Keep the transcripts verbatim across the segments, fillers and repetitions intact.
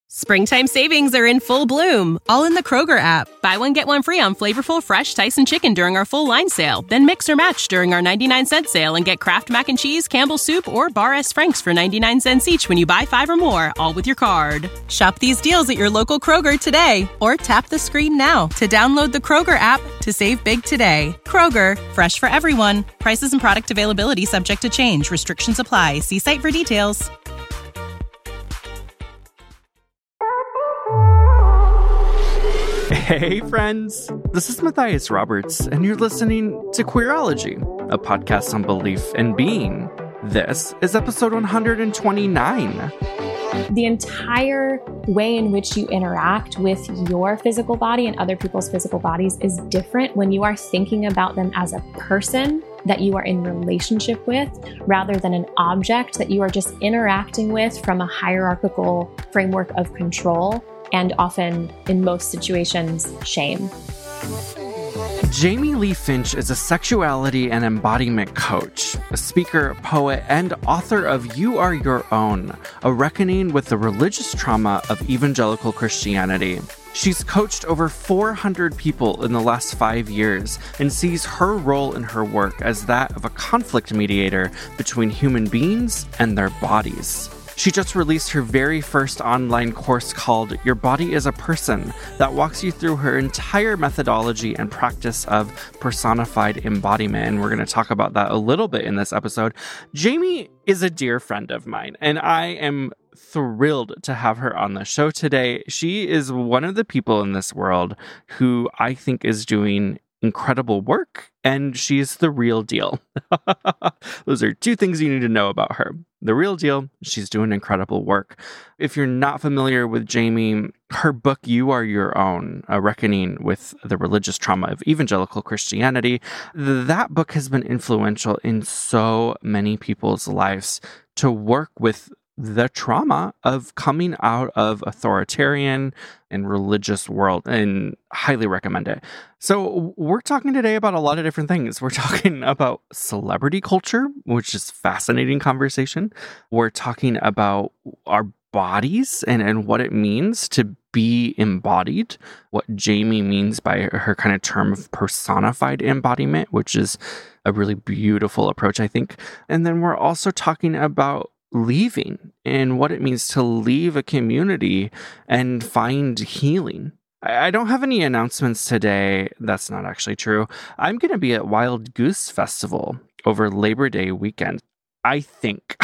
Springtime savings are in full bloom, all in the Kroger app. Buy one, get one free on flavorful, fresh Tyson chicken during our full line sale. Then mix or match during our ninety-nine cent sale and get Kraft Mac and Cheese, Campbell's Soup, or Bar S. Frank's for ninety-nine cents each when you buy five or more, all with your card. Shop these deals at your local Kroger today, or tap the screen now to download the Kroger app to save big today. Kroger, fresh for everyone. Prices and product availability subject to change. Restrictions apply. See site for details. Hey friends, this is Matthias Roberts, and you're listening to Queerology, a podcast on belief and being. This is episode one hundred twenty-nine. The entire way in which you interact with your physical body and other people's physical bodies is different when you are thinking about them as a person that you are in relationship with, rather than an object that you are just interacting with from a hierarchical framework of control and often, in most situations, shame. Jamie Lee Finch is a sexuality and embodiment coach, a speaker, poet, and author of You Are Your Own, a reckoning with the religious trauma of evangelical Christianity. She's coached over four hundred people in the last five years and sees her role in her work as that of a conflict mediator between human beings and their bodies. She just released her very first online course called Your Body is a Person that walks you through her entire methodology and practice of personified embodiment. And we're going to talk about that a little bit in this episode. Jamie is a dear friend of mine, and I am thrilled to have her on the show today. She is one of the people in this world who I think is doing incredible work, and she's the real deal. Those are two things you need to know about her. The real deal, she's doing incredible work. If you're not familiar with Jamie, her book, You Are Your Own, A Reckoning with the Religious Trauma of Evangelical Christianity, that book has been influential in so many people's lives to work with the trauma of coming out of authoritarian and religious world, and highly recommend it. So we're talking today about a lot of different things. We're talking about celebrity culture, which is a fascinating conversation. We're talking about our bodies and, and what it means to be embodied, what Jamie means by her kind of term of personified embodiment, which is a really beautiful approach, I think. And then we're also talking about leaving and what it means to leave a community and find healing. I don't have any announcements today. That's not actually true. I'm going to be at Wild Goose Festival over Labor Day weekend. I think.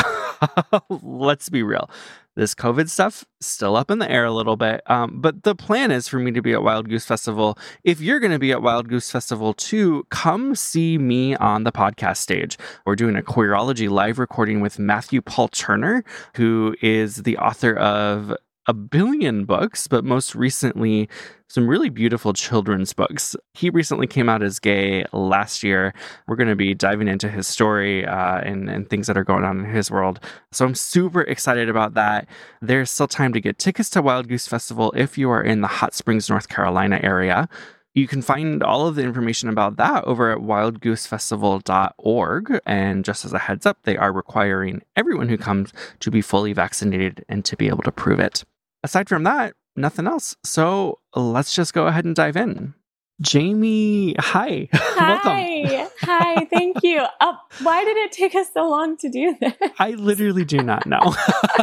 Let's be real. This COVID stuff still up in the air a little bit. Um, but the plan is for me to be at Wild Goose Festival. If you're going to be at Wild Goose Festival too, come see me on the podcast stage. We're doing a Queerology live recording with Matthew Paul Turner, who is the author of a billion books, but most recently, some really beautiful children's books. He recently came out as gay last year. We're going to be diving into his story uh, and, and things that are going on in his world. So I'm super excited about that. There's still time to get tickets to Wild Goose Festival if you are in the Hot Springs, North Carolina area. You can find all of the information about that over at wild goose festival dot org. And just as a heads up, they are requiring everyone who comes to be fully vaccinated and to be able to prove it. Aside from that, nothing else. So let's just go ahead and dive in. Jamie, hi. Hi. Welcome. Hi, thank you. Uh, why did it take us so long to do this? I literally do not know.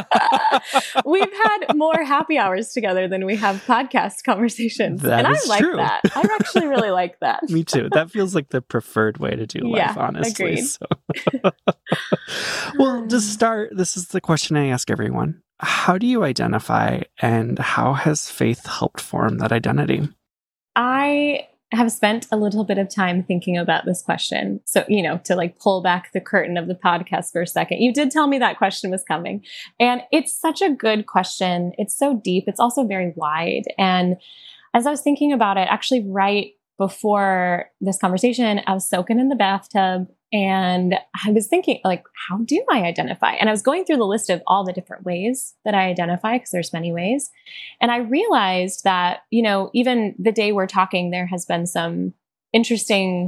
We've had more happy hours together than we have podcast conversations. That and is I like true. that. I actually really like that. Me too. That feels like the preferred way to do life, Yeah, honestly. agreed. So. Well, to start, this is the question I ask everyone. How do you identify, and how has faith helped form that identity? I have spent a little bit of time thinking about this question. So, you know, to like pull back the curtain of the podcast for a second, you did tell me that question was coming. And it's such a good question. It's so deep. It's also very wide. And as I was thinking about it, actually right before this conversation, I was soaking in the bathtub and I was thinking, like, how do I identify? And I was going through the list of all the different ways that I identify, because there's many ways. And I realized that, you know, even the day we're talking, there has been some interesting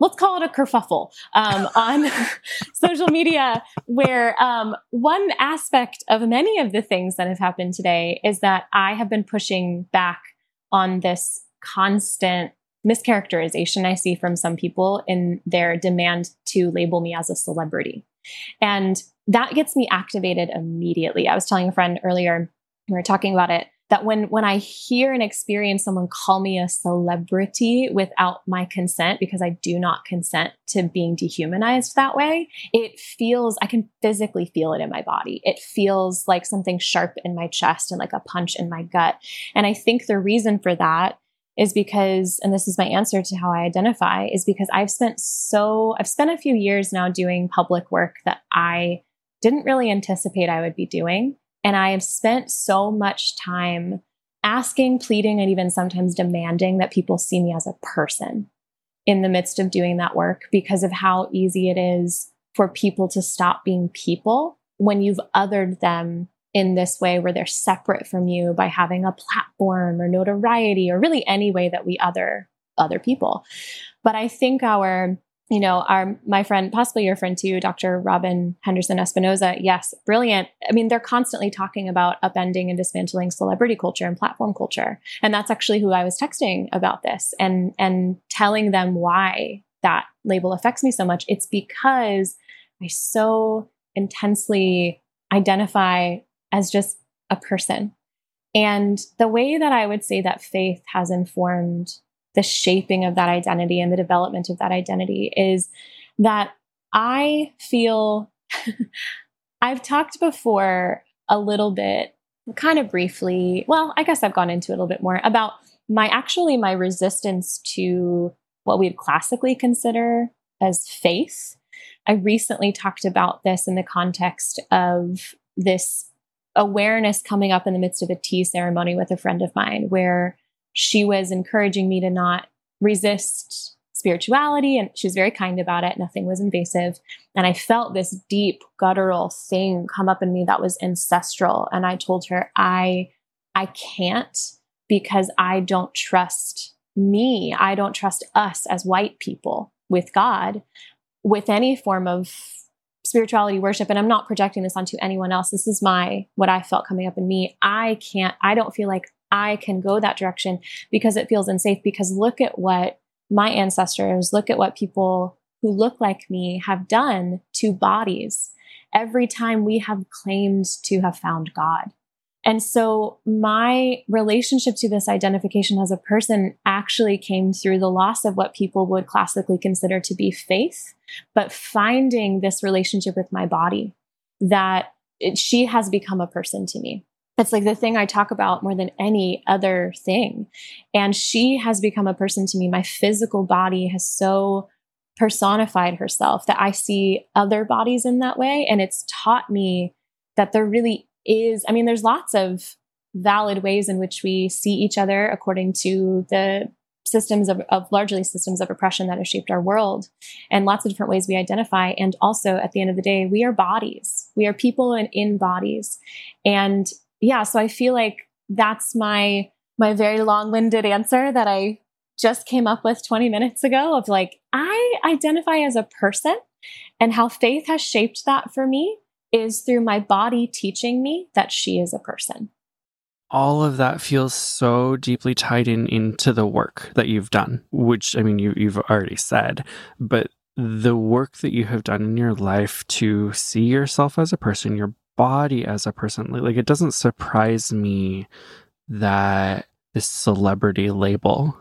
let's call it a kerfuffle um, on social media, where um, one aspect of many of the things that have happened today is that I have been pushing back on this constant mischaracterization I see from some people in their demand to label me as a celebrity. And that gets me activated immediately. I was telling a friend earlier, we were talking about it, that when, when I hear and experience someone call me a celebrity without my consent, because I do not consent to being dehumanized that way, it feels, I can physically feel it in my body. It feels like something sharp in my chest and like a punch in my gut. And I think the reason for that is because, and this is my answer to how I identify, is because I've spent so, I've spent a few years now doing public work that I didn't really anticipate I would be doing. And I have spent so much time asking, pleading, and even sometimes demanding that people see me as a person in the midst of doing that work, because of how easy it is for people to stop being people when you've othered them in this way where they're separate from you by having a platform or notoriety, or really any way that we other other people. But I think our You know, our, my friend, possibly your friend too, Doctor Robin Henderson Espinoza, yes, brilliant. I mean, they're constantly talking about upending and dismantling celebrity culture and platform culture. And that's actually who I was texting about this and, and telling them why that label affects me so much. It's because I so intensely identify as just a person. And the way that I would say that faith has informed the shaping of that identity and the development of that identity is that I feel, I've talked before a little bit, kind of briefly, well, I guess I've gone into it a little bit more about my, actually my resistance to what we'd classically consider as faith. I recently talked about this in the context of this awareness coming up in the midst of a tea ceremony with a friend of mine, where she was encouraging me to not resist spirituality. And she was very kind about it. Nothing was invasive. And I felt this deep guttural thing come up in me that was ancestral. And I told her, I, I can't, because I don't trust me. I don't trust us as white people with God, with any form of spirituality, worship. And I'm not projecting this onto anyone else. This is my, what I felt coming up in me. I can't, I don't feel like I can go that direction because it feels unsafe. Because look at what my ancestors, look at what people who look like me have done to bodies every time we have claimed to have found God. And so my relationship to this identification as a person actually came through the loss of what people would classically consider to be faith, but finding this relationship with my body, that it, she has become a person to me. It's like the thing I talk about more than any other thing. And she has become a person to me. My physical body has so personified herself that I see other bodies in that way. And it's taught me that there really is, I mean, there's lots of valid ways in which we see each other according to the systems of, of largely systems of oppression that have shaped our world, and lots of different ways we identify. And also at the end of the day, we are bodies. We are people in, in bodies. And yeah, so I feel like that's my, my very long-winded answer that I just came up with twenty minutes ago of like, I identify as a person, and how faith has shaped that for me is through my body teaching me that she is a person. All of that feels so deeply tied in into the work that you've done, which, I mean, you, you've already said, but the work that you have done in your life to see yourself as a person, your body as a person, like, it doesn't surprise me that this celebrity label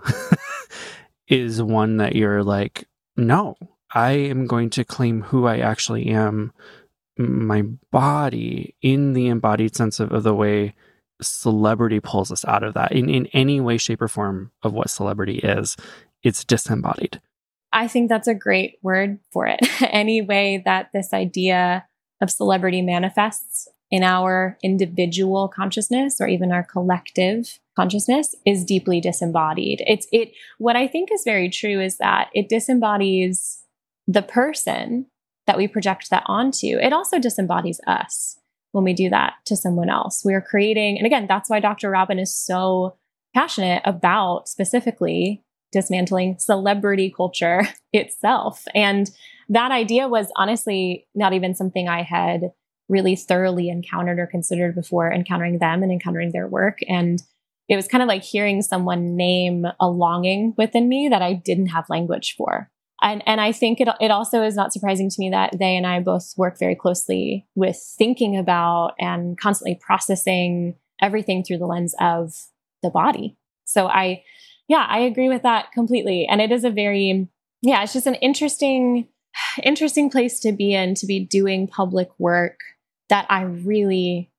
is one that you're like, no, I am going to claim who I actually am, my body, in the embodied sense of, of the way celebrity pulls us out of that. In, in any way, shape, or form of what celebrity is, it's disembodied. I think that's a great word for it. Any way that this idea of celebrity manifests in our individual consciousness or even our collective consciousness is deeply disembodied. It's it. What I think is very true is that it disembodies the person that we project that onto. It also disembodies us when we do that to someone else. We are creating, and again, that's why Doctor Robin is so passionate about specifically dismantling celebrity culture itself. And that idea was honestly not even something I had really thoroughly encountered or considered before encountering them and encountering their work. And it was kind of like hearing someone name a longing within me that I didn't have language for. And, and I think it, it also is not surprising to me that they and I both work very closely with thinking about and constantly processing everything through the lens of the body. So I, yeah, I agree with that completely. And it is a very, yeah, it's just an interesting, interesting place to be in, to be doing public work that I really,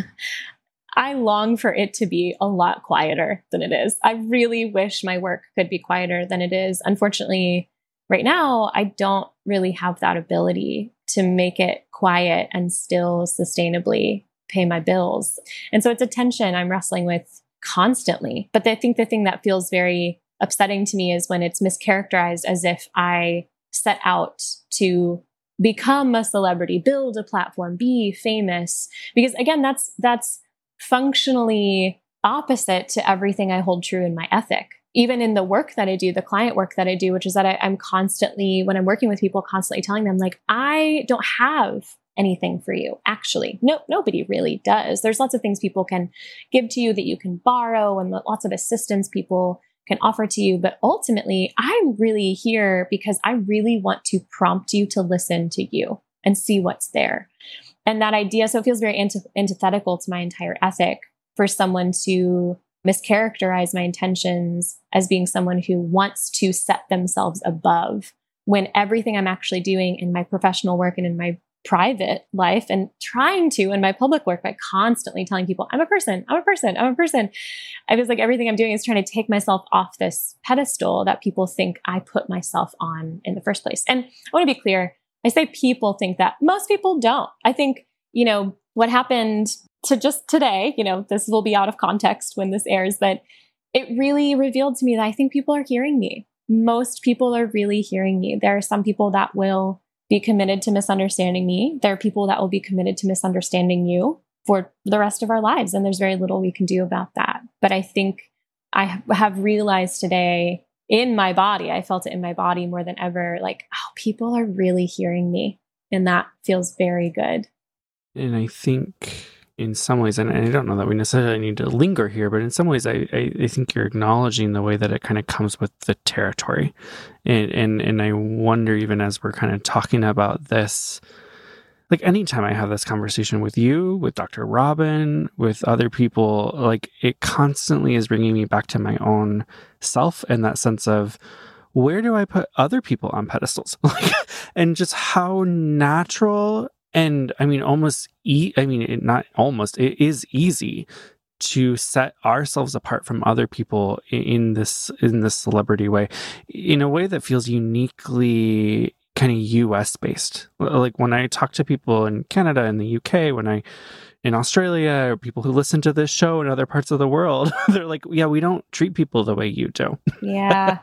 I long for it to be a lot quieter than it is. I really wish my work could be quieter than it is. Unfortunately, right now, I don't really have that ability to make it quiet and still sustainably pay my bills. And so it's a tension I'm wrestling with constantly. But I think the thing that feels very upsetting to me is when it's mischaracterized as if I set out to become a celebrity, build a platform, be famous. Because again, that's that's functionally opposite to everything I hold true in my ethic. Even in the work that I do, the client work that I do, which is that I, I'm constantly, when I'm working with people, constantly telling them, like, I don't have anything for you. Actually, no, nobody really does. There's lots of things people can give to you that you can borrow and lots of assistance people can offer to you. But ultimately, I'm really here because I really want to prompt you to listen to you and see what's there. And that idea, so it feels very antith- antithetical to my entire ethic for someone to mischaracterize my intentions as being someone who wants to set themselves above, when everything I'm actually doing in my professional work and in my private life and trying to in my public work by constantly telling people, I'm a person, I'm a person, I'm a person. I was like, everything I'm doing is trying to take myself off this pedestal that people think I put myself on in the first place. And I want to be clear. I say people think that. Most people don't. I think, you know, what happened to just today, you know, this will be out of context when this airs, but it really revealed to me that I think people are hearing me. Most people are really hearing me. There are some people that will be committed to misunderstanding me. There are people that will be committed to misunderstanding you for the rest of our lives. And there's very little we can do about that. But I think I have realized today in my body, I felt it in my body more than ever, like, oh, people are really hearing me. And that feels very good. And I think in some ways, and I don't know that we necessarily need to linger here, but in some ways, I, I, I think you're acknowledging the way that it kind of comes with the territory. And, and, and I wonder, even as we're kind of talking about this, like anytime I have this conversation with you, with Doctor Robin, with other people, like it constantly is bringing me back to my own self and that sense of, where do I put other people on pedestals? And just how natural and I mean, almost, e- I mean, it, not almost, it is easy to set ourselves apart from other people in this, in this celebrity way, in a way that feels uniquely kind of U S based. Like when I talk to people in Canada and the U K, when I, in Australia, or people who listen to this show in other parts of the world, they're like, yeah, we don't treat people the way you do. Yeah.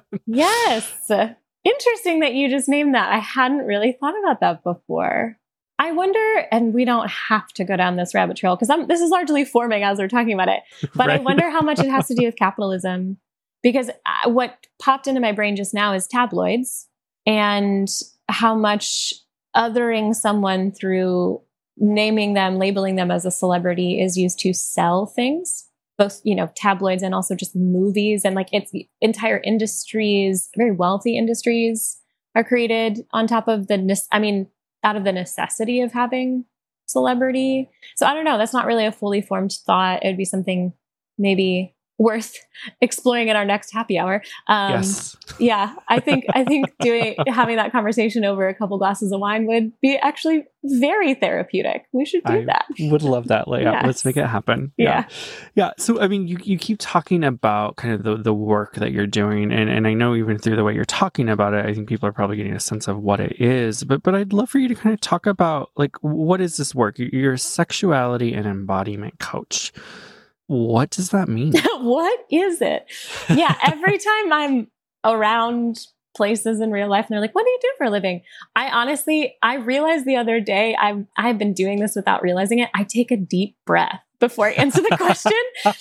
Yes. Interesting that you just named that. I hadn't really thought about that before. I wonder, and we don't have to go down this rabbit trail because I'm this is largely forming as we're talking about it, but right. I wonder how much it has to do with capitalism, because what popped into my brain just now is tabloids and how much othering someone through naming them, labeling them as a celebrity is used to sell things, both, you know, tabloids and also just movies. And like it's entire industries, very wealthy industries are created on top of the, I mean, out of the necessity of having celebrity. So I don't know. That's not really a fully formed thought. It would be something maybe worth exploring in our next happy hour. Um, yes. Yeah, I think I think doing having that conversation over a couple glasses of wine would be actually very therapeutic. We should do I that. Would love that layout. Yes. Let's make it happen. Yeah. yeah, yeah. So I mean, you you keep talking about kind of the the work that you're doing, and and I know even through the way you're talking about it, I think people are probably getting a sense of what it is. But but I'd love for you to kind of talk about like what is this work? You're a sexuality and embodiment coach. What does that mean? What is it? Yeah, every time I'm around places in real life and they're like, what do you do for a living? I honestly, I realized the other day, I've, I've been doing this without realizing it. I take a deep breath before I answer the question.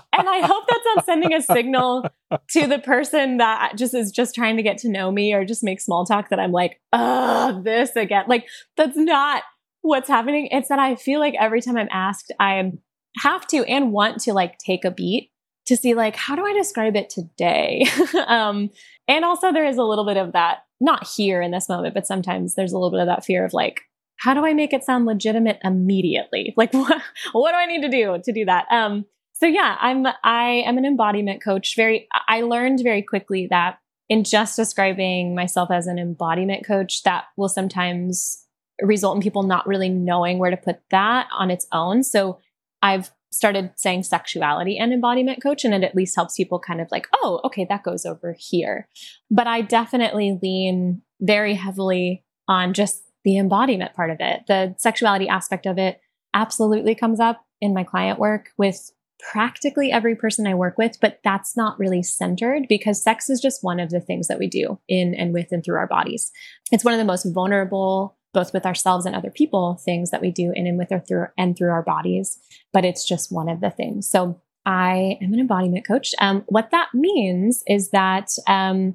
And I hope that's not sending a signal to the person that just is just trying to get to know me or just make small talk that I'm like, oh, this again. Like, that's not what's happening. It's that I feel like every time I'm asked, I have to and want to like take a beat to see like, how do I describe it today? um, and also there is a little bit of that, not here in this moment, but sometimes there's a little bit of that fear of like, how do I make it sound legitimate immediately? Like, what, what do I need to do to do that? Um, so yeah, I'm, I am an embodiment coach. Very, I learned very quickly that in just describing myself as an embodiment coach, that will sometimes result in people not really knowing where to put that on its own. So I've started saying sexuality and embodiment coach, and it at least helps people kind of like, oh, okay, that goes over here. But I definitely lean very heavily on just the embodiment part of it. The sexuality aspect of it absolutely comes up in my client work with practically every person I work with, but that's not really centered because sex is just one of the things that we do in and with and through our bodies. It's one of the most vulnerable, both with ourselves and other people, things that we do in and with or through and through our bodies, but it's just one of the things. So I am an embodiment coach. Um, what that means is that um,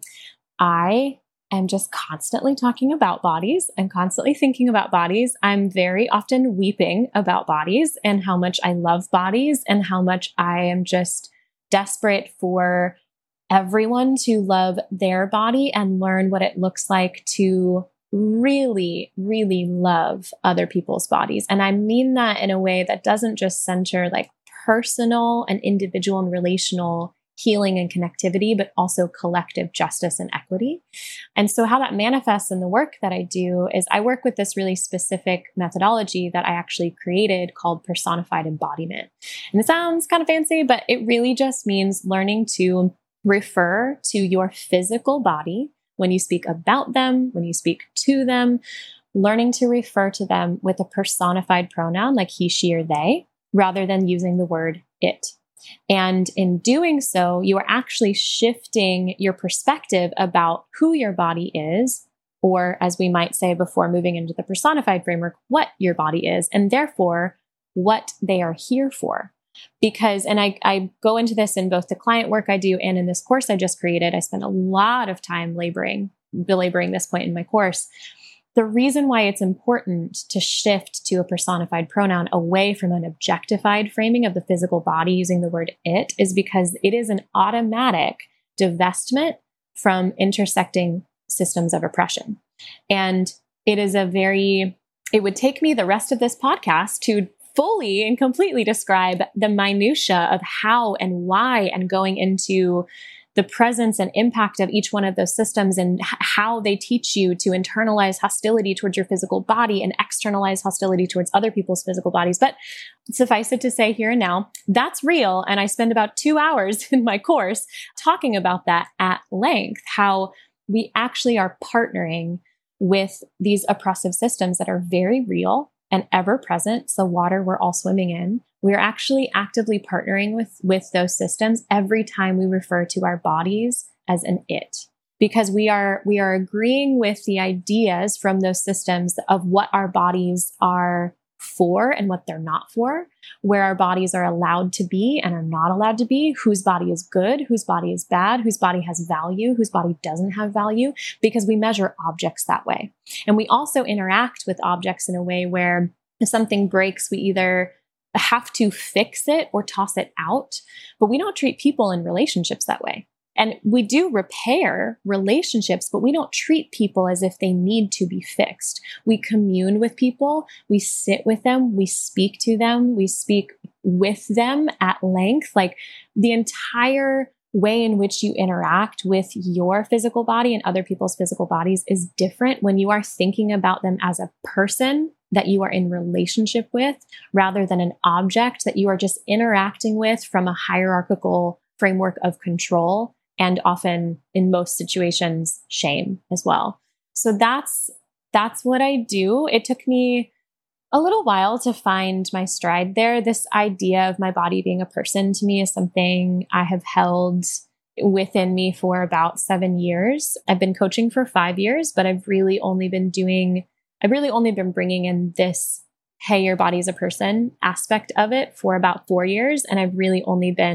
I am just constantly talking about bodies and constantly thinking about bodies. I'm very often weeping about bodies and how much I love bodies and how much I am just desperate for everyone to love their body and learn what it looks like to really, really love other people's bodies. And I mean that in a way that doesn't just center like personal and individual and relational healing and connectivity, but also collective justice and equity. And so how that manifests in the work that I do is I work with this really specific methodology that I actually created called personified embodiment. And it sounds kind of fancy, but it really just means learning to refer to your physical body when you speak about them, when you speak to them, learning to refer to them with a personified pronoun like he, she, or they, rather than using the word it. And in doing so, you are actually shifting your perspective about who your body is, or as we might say before moving into the personified framework, what your body is, and therefore what they are here for. Because, and I, I go into this in both the client work I do and in this course I just created, I spend a lot of time laboring, belaboring this point in my course. The reason why it's important to shift to a personified pronoun away from an objectified framing of the physical body using the word it is because it is an automatic divestment from intersecting systems of oppression. And it is a very, it would take me the rest of this podcast to fully and completely describe the minutia of how and why and going into the presence and impact of each one of those systems and h- how they teach you to internalize hostility towards your physical body and externalize hostility towards other people's physical bodies. But suffice it to say here and now, that's real. And I spend about two hours in my course talking about that at length, how we actually are partnering with these oppressive systems that are very real and ever present. It's the water we're all swimming in. We're actually actively partnering with, with those systems every time we refer to our bodies as an it, because we are, we are agreeing with the ideas from those systems of what our bodies are for and what they're not for, where our bodies are allowed to be and are not allowed to be, whose body is good, whose body is bad, whose body has value, whose body doesn't have value, because we measure objects that way. And we also interact with objects in a way where if something breaks, we either have to fix it or toss it out, but we don't treat people in relationships that way. And we do repair relationships, but we don't treat people as if they need to be fixed. We commune with people, we sit with them, we speak to them, we speak with them at length. Like the entire way in which you interact with your physical body and other people's physical bodies is different when you are thinking about them as a person that you are in relationship with, rather than an object that you are just interacting with from a hierarchical framework of control, and often in most situations, shame as well. So that's, that's what I do. It took me a little while to find my stride there. This idea of my body being a person to me is something I have held within me for about seven years. I've been coaching for five years, but I've really only been doing I've really only been bringing in this, hey, your body's a person aspect of it for about four years. And I've really only been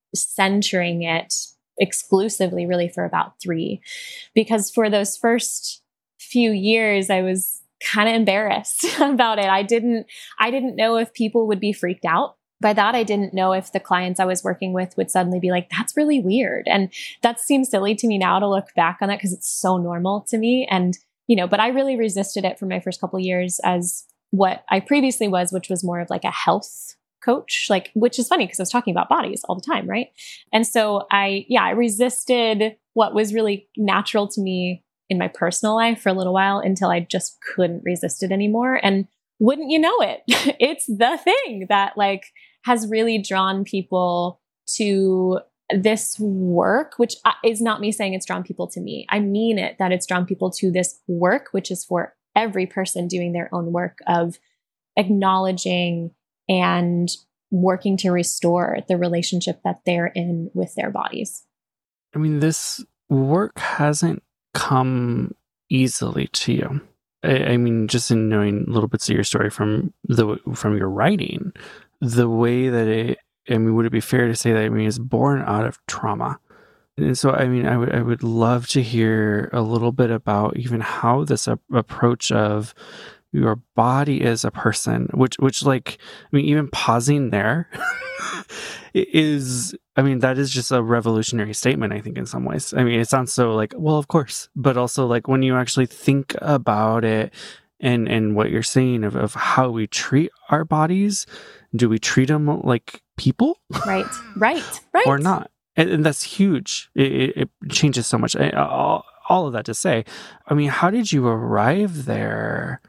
centering it exclusively really for about three, because for those first few years, I was kind of embarrassed about it. I didn't, I didn't know if people would be freaked out by that. I didn't know if the clients I was working with would suddenly be like, that's really weird. And that seems silly to me now to look back on that because it's so normal to me. And, you know, but I really resisted it for my first couple of years as what I previously was, which was more of like a health coach, like, which is funny because I was talking about bodies all the time. Right. And so I, yeah, I resisted what was really natural to me in my personal life for a little while until I just couldn't resist it anymore. And wouldn't you know it, it's the thing that like has really drawn people to this work, which is not me saying it's drawn people to me. I mean it, that it's drawn people to this work, which is for every person doing their own work of acknowledging and working to restore the relationship that they're in with their bodies. I mean, this work hasn't come easily to you. I, I mean, just in knowing little bits of your story from the from your writing, the way that it, I mean, would it be fair to say that, I mean, it's born out of trauma? And so, I mean, I would I would love to hear a little bit about even how this a- approach of your body as a person, which, which like, I mean, even pausing there is, I mean, that is just a revolutionary statement, I think, in some ways. I mean, it sounds so like, well, of course, but also like when you actually think about it and, and what you're saying of, of how we treat our bodies, do we treat them like people? Right, right, right. Or not? And, and that's huge. It, it, it changes so much. I, all, all of that to say, I mean, how did you arrive there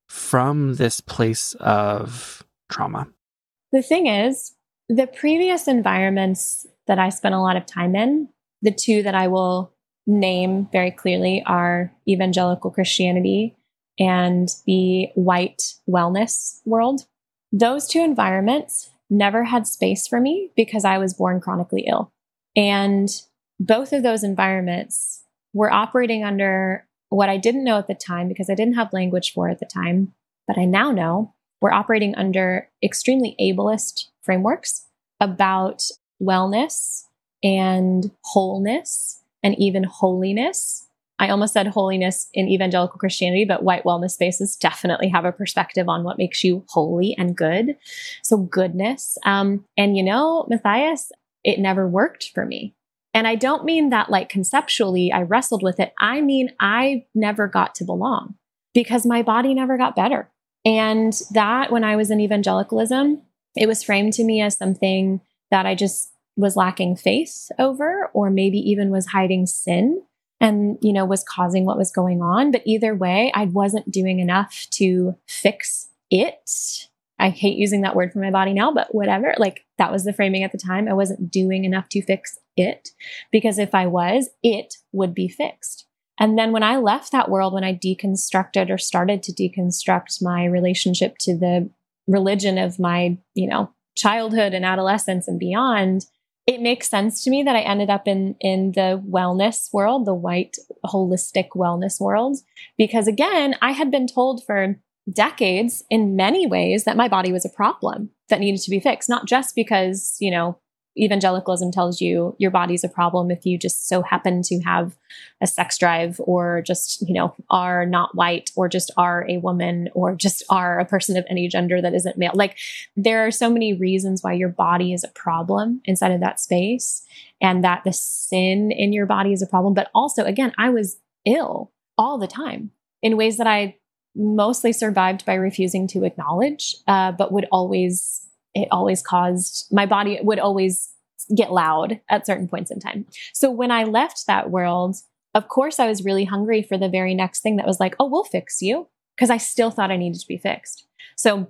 from this place of trauma? The thing is, the previous environments that I spent a lot of time in, the two that I will name very clearly are evangelical Christianity and the white wellness world. Those two environments never had space for me because I was born chronically ill. And both of those environments were operating under what I didn't know at the time because I didn't have language for it at the time, but I now know we're operating under extremely ableist frameworks about wellness and wholeness and even holiness. I almost said holiness in evangelical Christianity, but white wellness spaces definitely have a perspective on what makes you holy and good. So goodness. Um, and you know, Matthias, it never worked for me. And I don't mean that like conceptually I wrestled with it. I mean, I never got to belong because my body never got better. And that when I was in evangelicalism, it was framed to me as something that I just was lacking faith over, or maybe even was hiding sin and, you know, was causing what was going on. But either way, I wasn't doing enough to fix it. I hate using that word for my body now, but whatever. Like that was the framing at the time. I wasn't doing enough to fix it because if I was, it would be fixed. And then when I left that world, when I deconstructed or started to deconstruct my relationship to the religion of my, you know, childhood and adolescence and beyond, it makes sense to me that I ended up in, in the wellness world, the white holistic wellness world, because again, I had been told for decades in many ways that my body was a problem that needed to be fixed, not just because, you know, evangelicalism tells you your body's a problem if you just so happen to have a sex drive or just, you know, are not white or just are a woman or just are a person of any gender that isn't male. Like there are so many reasons why your body is a problem inside of that space and that the sin in your body is a problem. But also, again, I was ill all the time in ways that I mostly survived by refusing to acknowledge, uh, but would always it always caused, my body would always get loud at certain points in time. So when I left that world, of course, I was really hungry for the very next thing that was like, oh, we'll fix you. Because I still thought I needed to be fixed. So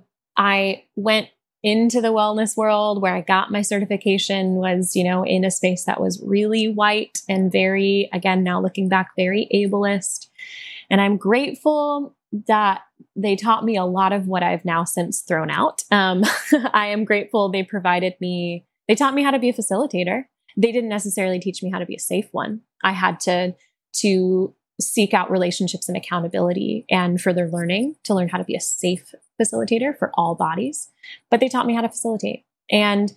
I went into the wellness world where I got my certification, was, you know, in a space that was really white and very, again, now looking back, very ableist. And I'm grateful that they taught me a lot of what I've now since thrown out. Um, I am grateful they provided me, they taught me how to be a facilitator. They didn't necessarily teach me how to be a safe one. I had to, to seek out relationships and accountability and further learning to learn how to be a safe facilitator for all bodies. But they taught me how to facilitate. And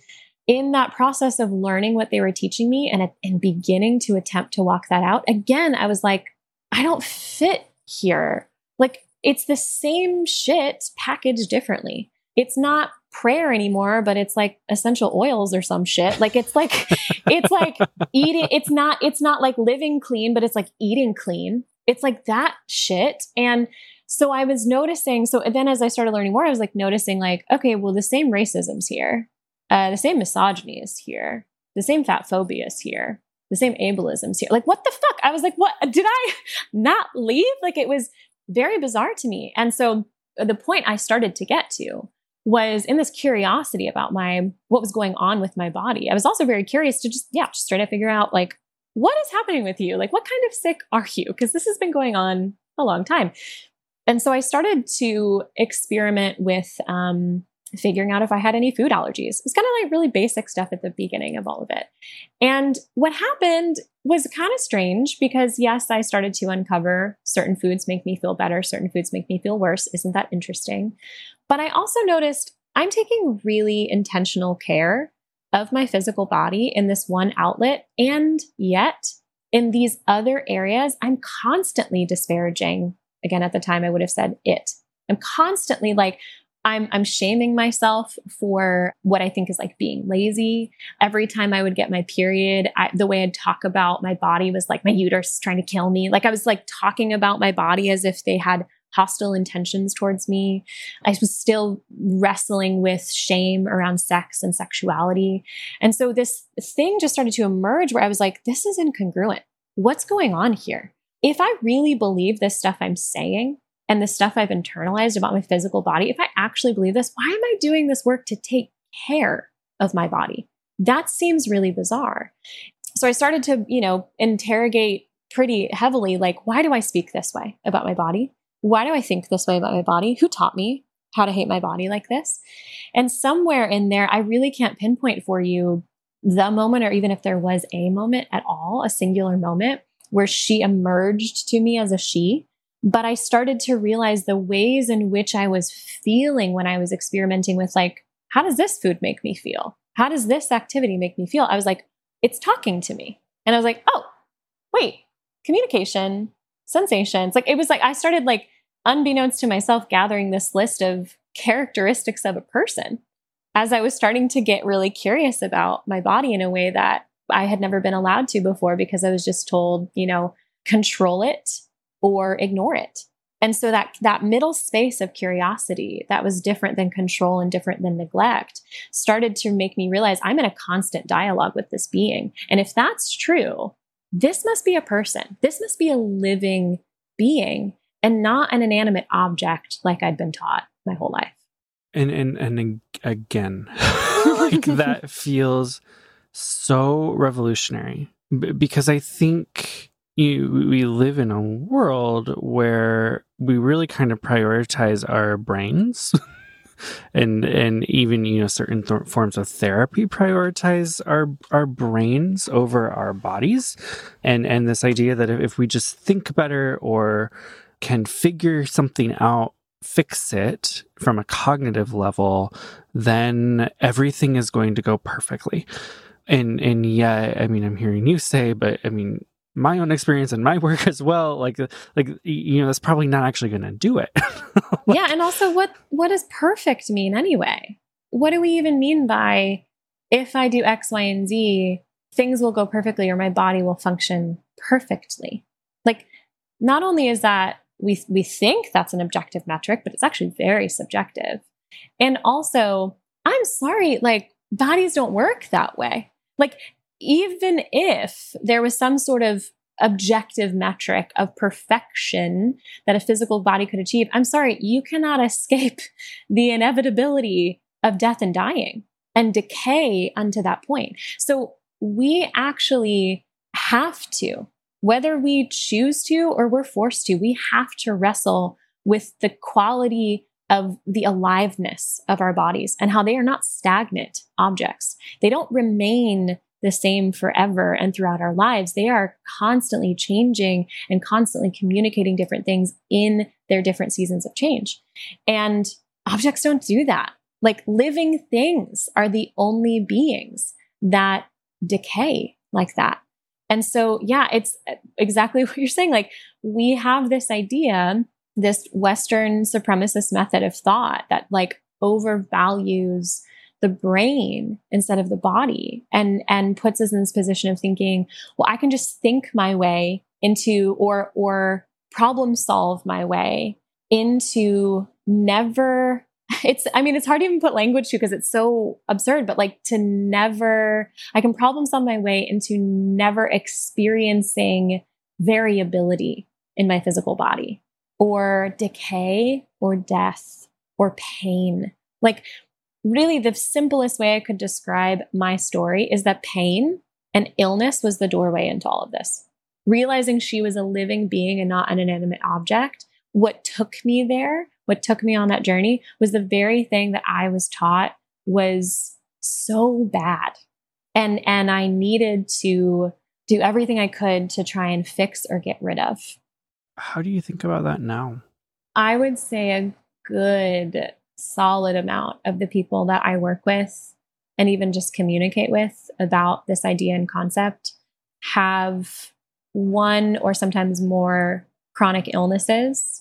in that process of learning what they were teaching me and, and beginning to attempt to walk that out, again, I was like, I don't fit here. Like, it's the same shit packaged differently. It's not prayer anymore, but it's like essential oils or some shit. Like, it's like, it's like eating, it's not, it's not like living clean, but it's like eating clean. It's like that shit. And so I was noticing, so then as I started learning more, I was like noticing like, okay, well, the same racism's here. Uh, the same misogyny is here. The same fat phobia is here. The same ableism's here. Like, what the fuck? I was like, what? Did I not leave? Like, it was very bizarre to me. And so the point I started to get to was in this curiosity about my, what was going on with my body. I was also very curious to just, yeah, just try to figure out like, what is happening with you? Like, what kind of sick are you? Because this has been going on a long time. And so I started to experiment with um, figuring out if I had any food allergies. It's kind of like really basic stuff at the beginning of all of it. And what happened was kind of strange because yes, I started to uncover certain foods make me feel better. Certain foods make me feel worse. Isn't that interesting? But I also noticed I'm taking really intentional care of my physical body in this one outlet. And yet in these other areas, I'm constantly disparaging. Again, at the time I would have said it. I'm constantly like, I'm, I'm shaming myself for what I think is like being lazy. Every time I would get my period, I, the way I'd talk about my body was like my uterus is trying to kill me. Like I was like talking about my body as if they had hostile intentions towards me. I was still wrestling with shame around sex and sexuality. And so this thing just started to emerge where I was like, this is incongruent. What's going on here? If I really believe this stuff I'm saying, and the stuff I've internalized about my physical body, if I actually believe this, why am I doing this work to take care of my body? That seems really bizarre. So I started to, you know, interrogate pretty heavily, like, why do I speak this way about my body? Why do I think this way about my body? Who taught me how to hate my body like this? And somewhere in there, I really can't pinpoint for you the moment, or even if there was a moment at all, a singular moment where she emerged to me as a she. But I started to realize the ways in which I was feeling when I was experimenting with like, how does this food make me feel? How does this activity make me feel? I was like, it's talking to me. And I was like, oh, wait, communication, sensations. Like, it was like, I started like, unbeknownst to myself, gathering this list of characteristics of a person as I was starting to get really curious about my body in a way that I had never been allowed to before, because I was just told, you know, control it or ignore it. And so that, that middle space of curiosity that was different than control and different than neglect started to make me realize I'm in a constant dialogue with this being. And if that's true, this must be a person. This must be a living being and not an inanimate object like I'd been taught my whole life. And, and, and again, like that feels so revolutionary, because I think You, we live in a world where we really kind of prioritize our brains and and even, you know, certain th- forms of therapy prioritize our our brains over our bodies. And, and this idea that if we just think better or can figure something out, fix it from a cognitive level, then everything is going to go perfectly. And, and yeah, I mean, I'm hearing you say, but I mean, my own experience and my work as well, like, like, you know, that's probably not actually going to do it. Like, yeah. And also what, what does perfect mean anyway? What do we even mean by, if I do X, Y, and Z, things will go perfectly or my body will function perfectly? Like, not only is that we, we think that's an objective metric, but it's actually very subjective. And also, I'm sorry, like, bodies don't work that way. Like, even if there was some sort of objective metric of perfection that a physical body could achieve, I'm sorry, you cannot escape the inevitability of death and dying and decay unto that point. So we actually have to, whether we choose to or we're forced to, we have to wrestle with the quality of the aliveness of our bodies and how they are not stagnant objects. They don't remain the same forever and throughout our lives. They are constantly changing and constantly communicating different things in their different seasons of change. And objects don't do that. Like living things are the only beings that decay like that. And so, yeah, it's exactly what you're saying. Like we have this idea, this Western supremacist method of thought that like overvalues the brain instead of the body and, and puts us in this position of thinking, well, I can just think my way into, or, or problem solve my way into never, it's, I mean, it's hard to even put language to because it's so absurd, but like to never, I can problem solve my way into never experiencing variability in my physical body or decay or death or pain. Like really the simplest way I could describe my story is that pain and illness was the doorway into all of this. Realizing she was a living being and not an inanimate object, what took me there, what took me on that journey was the very thing that I was taught was so bad. And, and I needed to do everything I could to try and fix or get rid of. How do you think about that now? I would say a good solid amount of the people that I work with and even just communicate with about this idea and concept have one or sometimes more chronic illnesses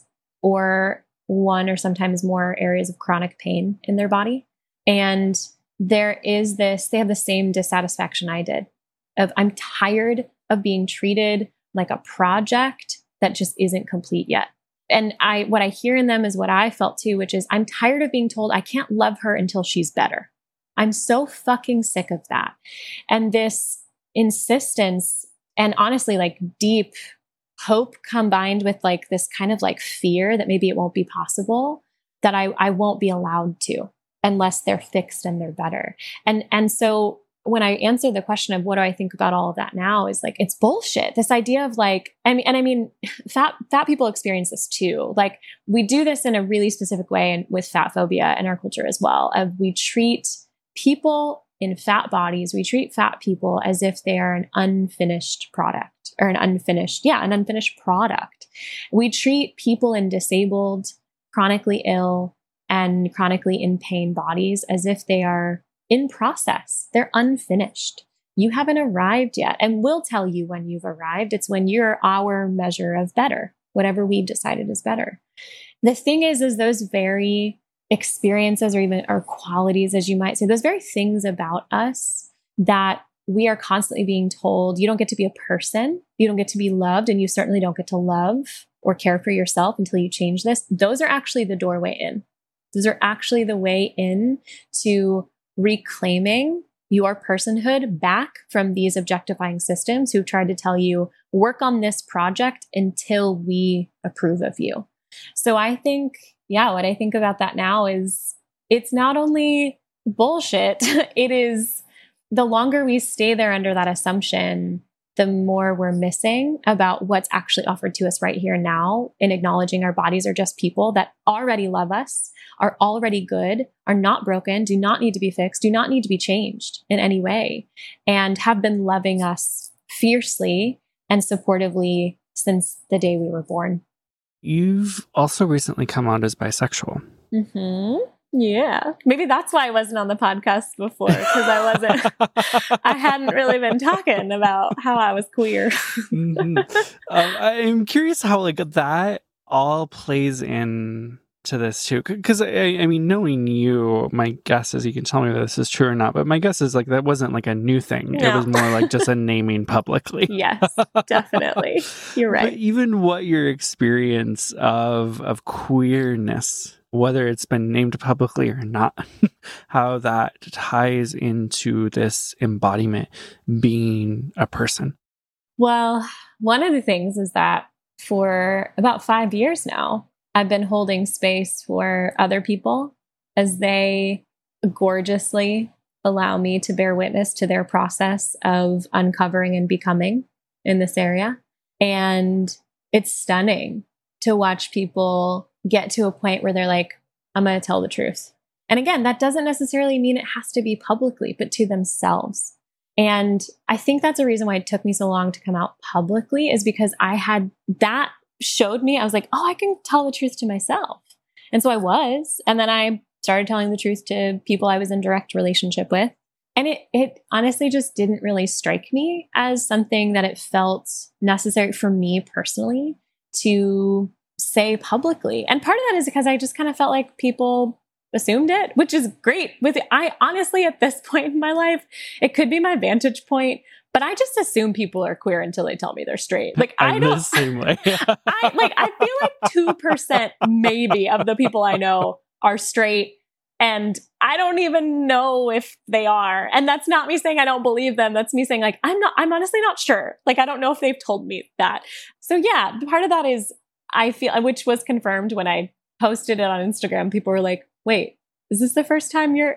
or one or sometimes more areas of chronic pain in their body. And there is this, they have the same dissatisfaction I did of I'm tired of being treated like a project that just isn't complete yet. And I, what I hear in them is what I felt too, which is I'm tired of being told I can't love her until she's better. I'm so fucking sick of that. And this insistence and honestly, like deep hope combined with like this kind of like fear that maybe it won't be possible, that I, I won't be allowed to unless they're fixed and they're better. And, and so when I answer the question of what do I think about all of that now is like, it's bullshit. This idea of like, I mean, and I mean, fat, fat people experience this too. Like we do this in a really specific way and with fat phobia in our culture as well. Of we treat people in fat bodies, we treat fat people as if they are an unfinished product or an unfinished, yeah, an unfinished product. We treat people in disabled, chronically ill, and chronically in pain bodies as if they are in process. They're unfinished. You haven't arrived yet. And we'll tell you when you've arrived. It's when you're our measure of better, whatever we've decided is better. The thing is, is those very experiences or even our qualities, as you might say, those very things about us that we are constantly being told, you don't get to be a person, you don't get to be loved, and you certainly don't get to love or care for yourself until you change this. Those are actually the doorway in. Those are actually the way in to reclaiming your personhood back from these objectifying systems who've tried to tell you, work on this project until we approve of you. So I think, yeah, what I think about that now is it's not only bullshit, it is the longer we stay there under that assumption, the more we're missing about what's actually offered to us right here and now in acknowledging our bodies are just people that already love us, are already good, are not broken, do not need to be fixed, do not need to be changed in any way, and have been loving us fiercely and supportively since the day we were born. You've also recently come out as bisexual. Mm-hmm. Yeah. Maybe that's why I wasn't on the podcast before, because I wasn't, I hadn't really been talking about how I was queer. mm-hmm. um, I'm curious how like that all plays in to this too. Because I, I mean, knowing you, my guess is, you can tell me if this is true or not, but my guess is like that wasn't like a new thing. No. It was more like just a naming publicly. Yes, definitely. You're right. But even what your experience of of queerness, whether it's been named publicly or not, how that ties into this embodiment being a person. Well, one of the things is that for about five years now, I've been holding space for other people as they gorgeously allow me to bear witness to their process of uncovering and becoming in this area. And it's stunning to watch people get to a point where they're like, I'm going to tell the truth. And again, that doesn't necessarily mean it has to be publicly, but to themselves. And I think that's a reason why it took me so long to come out publicly, is because I had that showed me, I was like, oh, I can tell the truth to myself. And so I was. And then I started telling the truth to people I was in direct relationship with. And it, it honestly just didn't really strike me as something that it felt necessary for me personally to say publicly. And part of that is because I just kind of felt like people assumed it, which is great. With I honestly, at this point in my life, it could be my vantage point, but I just assume people are queer until they tell me they're straight. Like I I'm don't, the same way. I like I feel like two percent maybe of the people I know are straight. And I don't even know if they are. And that's not me saying I don't believe them. That's me saying like, I'm not, I'm honestly not sure. Like, I don't know if they've told me that. So yeah, part of that is I feel, which was confirmed when I posted it on Instagram. People were like, wait, is this the first time you're,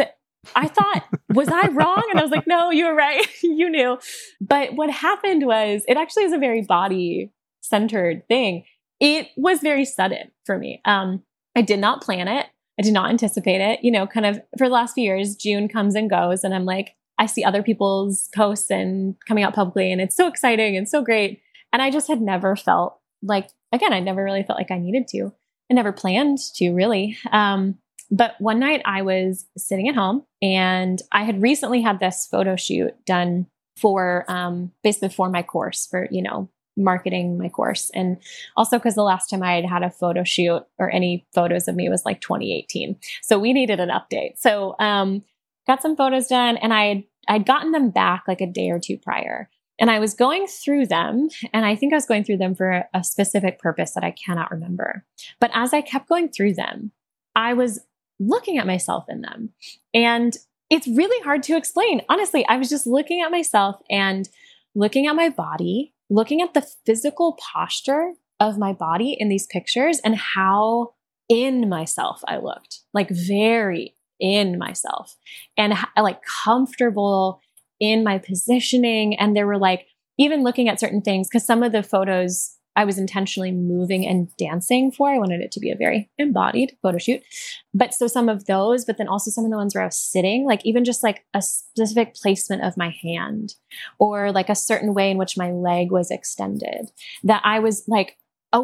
I thought, was I wrong? And I was like, no, you were right. You knew. But what happened was, it actually is a very body centered thing. It was very sudden for me. Um, I did not plan it. I did not anticipate it. You know, kind of for the last few years, June comes and goes. And I'm like, I see other people's posts and coming out publicly, and it's so exciting and so great. And I just had never felt like, again, I never really felt like I needed to. I never planned to really. Um, but one night I was sitting at home, and I had recently had this photo shoot done for um, basically for my course, for, you know, marketing my course. And also because the last time I had had a photo shoot or any photos of me was like twenty eighteen. So we needed an update. So um, got some photos done, and I I'd gotten them back like a day or two prior. And I was going through them, and I think I was going through them for a, a specific purpose that I cannot remember. But as I kept going through them, I was looking at myself in them. And it's really hard to explain. Honestly, I was just looking at myself and looking at my body, looking at the physical posture of my body in these pictures and how in myself I looked, like very in myself, and like comfortable in my positioning. And there were like, even looking at certain things, because some of the photos I was intentionally moving and dancing for. I wanted it to be a very embodied photo shoot. But so some of those, but then also some of the ones where I was sitting, like even just like a specific placement of my hand, or like a certain way in which my leg was extended, that I was like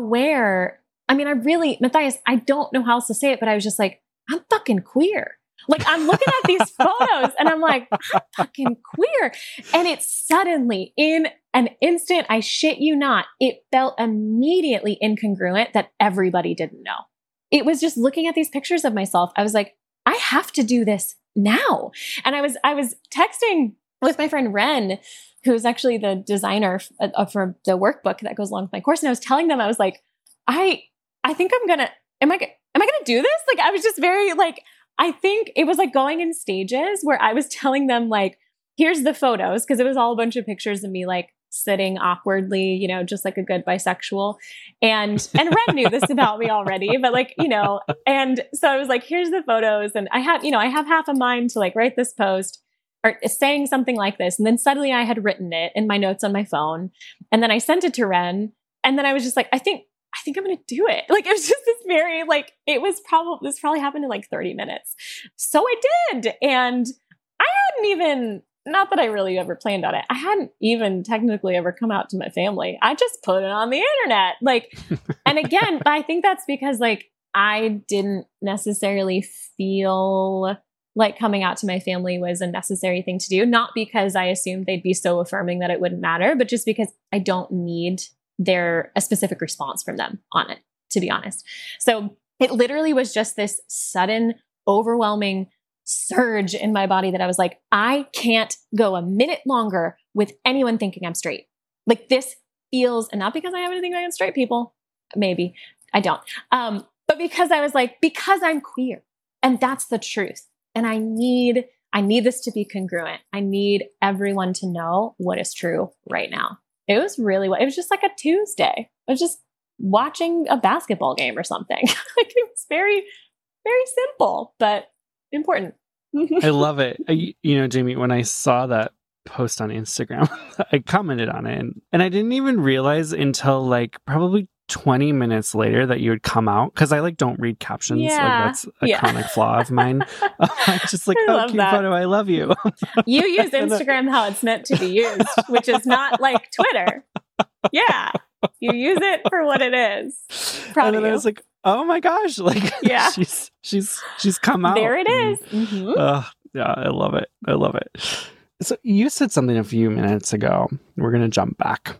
aware. I mean, I really, Matthias, I don't know how else to say it, but I was just like, I'm fucking queer. Like I'm looking at these photos and I'm like, I'm fucking queer. And it's suddenly in an instant, I shit you not, it felt immediately incongruent that everybody didn't know. It was just looking at these pictures of myself. I was like, I have to do this now. And I was, I was texting with my friend Ren, who's actually the designer f- for the workbook that goes along with my course. And I was telling them, I was like, I, I think I'm going to, am I, am I going to do this? Like, I was just very like, I think it was like going in stages where I was telling them like, here's the photos. Cause it was all a bunch of pictures of me like sitting awkwardly, you know, just like a good bisexual. And, and Ren knew this about me already, but like, you know, and so I was like, here's the photos. And I have, you know, I have half a mind to like write this post or saying something like this. And then suddenly I had written it in my notes on my phone. And then I sent it to Ren. And then I was just like, I think, I think I'm going to do it. Like, it was just this very, like, it was probably, this probably happened in like thirty minutes. So I did. And I hadn't even, not that I really ever planned on it. I hadn't even technically ever come out to my family. I just put it on the internet. Like, and again, but I think that's because like, I didn't necessarily feel like coming out to my family was a necessary thing to do. Not because I assumed they'd be so affirming that it wouldn't matter, but just because I don't need their a specific response from them on it, to be honest. So it literally was just this sudden, overwhelming surge in my body that I was like, I can't go a minute longer with anyone thinking I'm straight. Like this feels, and not because I have anything against straight people, maybe I don't, um, but because I was like, because I'm queer, and that's the truth. And I need, I need this to be congruent. I need everyone to know what is true right now. It was really, it was just like a Tuesday. I was just watching a basketball game or something. Like it was very, very simple, but important. I love it. I, you know, Jamie, when I saw that post on Instagram, I commented on it and, and I didn't even realize until like probably twenty minutes later that you would come out. Cause I like don't read captions. Yeah. Like that's a yeah. chronic flaw of mine. I'm just like, I oh, cute that. photo. I love you. You use Instagram how it's meant to be used, which is not like Twitter. Yeah. You use it for what it is. Proud and of then you. I was like, oh my gosh, like yeah. she's she's she's come out. There it is. Mm-hmm. Uh, yeah, I love it. I love it. So you said something a few minutes ago. We're going to jump back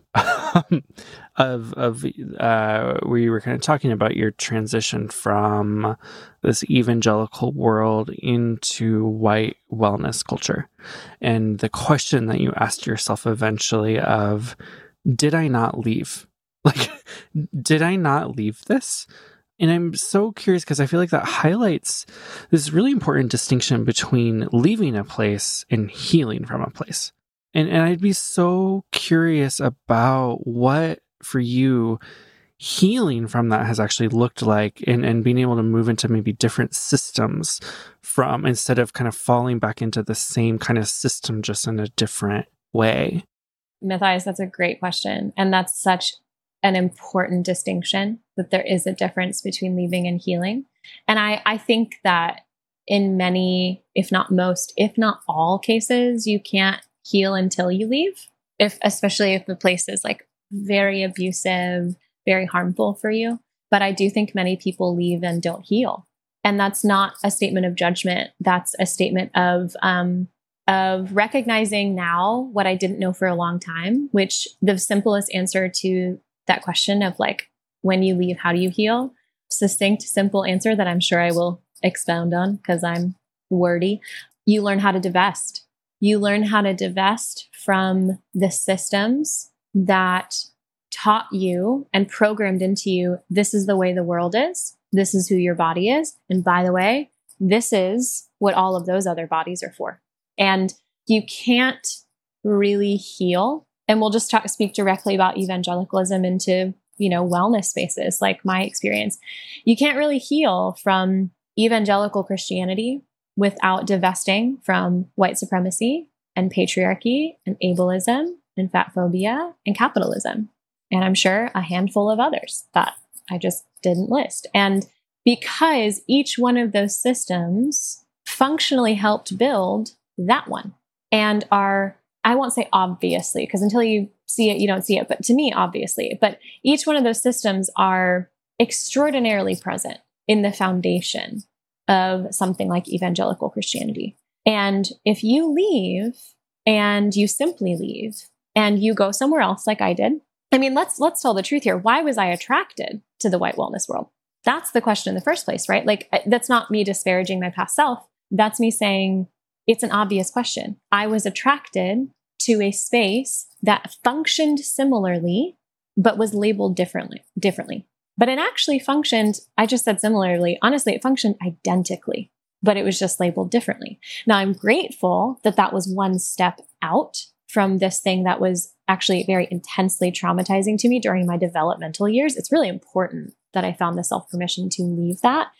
of of uh, we were kind of talking about your transition from this evangelical world into white wellness culture, and the question that you asked yourself eventually of, did I not leave? Like, did I not leave this? And I'm so curious because I feel like that highlights this really important distinction between leaving a place and healing from a place. And and I'd be so curious about what, for you, healing from that has actually looked like, and, and being able to move into maybe different systems from, instead of kind of falling back into the same kind of system, just in a different way. Matthias, that's a great question. And that's such an important distinction, that there is a difference between leaving and healing. And I, I think that in many, if not most, if not all cases, you can't heal until you leave. If, especially if the place is like very abusive, very harmful for you. But I do think many people leave and don't heal. And that's not a statement of judgment. That's a statement of, um, of recognizing now what I didn't know for a long time, which the simplest answer to that question of like, when you leave, how do you heal? Succinct, simple answer that I'm sure I will expound on because I'm wordy. You learn how to divest. You learn how to divest from the systems that taught you and programmed into you, this is the way the world is. This is who your body is. And by the way, this is what all of those other bodies are for. And you can't really heal. And we'll just talk, speak directly about evangelicalism into, you know, wellness spaces, like my experience. You can't really heal from evangelical Christianity without divesting from white supremacy and patriarchy and ableism and fat phobia and capitalism. And I'm sure a handful of others that I just didn't list. And because each one of those systems functionally helped build that one, and are, I won't say obviously, because until you see it, you don't see it. But to me, obviously, but each one of those systems are extraordinarily present in the foundation of something like evangelical Christianity. And if you leave and you simply leave and you go somewhere else like I did, I mean, let's, let's tell the truth here. Why was I attracted to the white wellness world? That's the question in the first place, right? Like, that's not me disparaging my past self. That's me saying, it's an obvious question. I was attracted to a space that functioned similarly, but was labeled differently, differently. But it actually functioned, I just said similarly. Honestly, it functioned identically, but it was just labeled differently. Now, I'm grateful that that was one step out from this thing that was actually very intensely traumatizing to me during my developmental years. It's really important that I found the self-permission to leave that.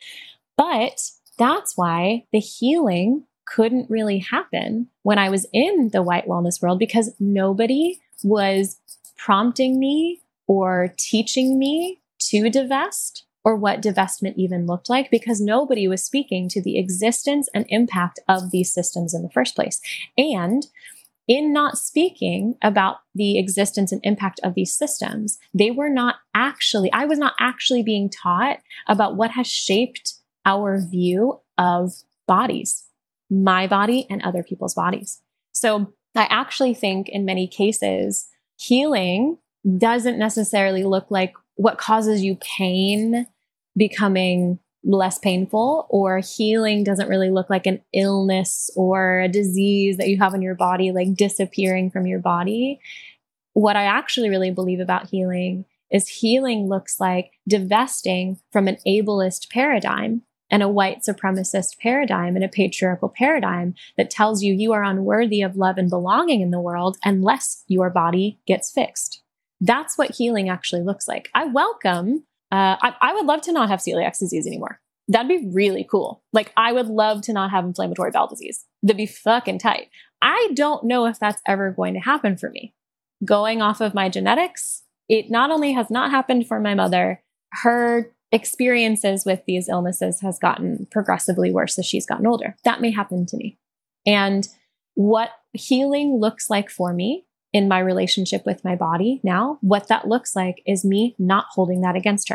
But that's why the healing couldn't really happen when I was in the white wellness world, because nobody was prompting me or teaching me to divest or what divestment even looked like, because nobody was speaking to the existence and impact of these systems in the first place. And in not speaking about the existence and impact of these systems, they were not actually, I was not actually being taught about what has shaped our view of bodies, my body and other people's bodies. So I actually think in many cases, healing doesn't necessarily look like what causes you pain becoming less painful, or healing doesn't really look like an illness or a disease that you have in your body, like disappearing from your body. What I actually really believe about healing is healing looks like divesting from an ableist paradigm and a white supremacist paradigm and a patriarchal paradigm that tells you you are unworthy of love and belonging in the world unless your body gets fixed. That's what healing actually looks like. I welcome, uh, I, I would love to not have celiac disease anymore. That'd be really cool. Like, I would love to not have inflammatory bowel disease. That'd be fucking tight. I don't know if that's ever going to happen for me. Going off of my genetics, it not only has not happened for my mother, her experiences with these illnesses has gotten progressively worse as she's gotten older. That may happen to me. And what healing looks like for me in my relationship with my body now, what that looks like is me not holding that against her.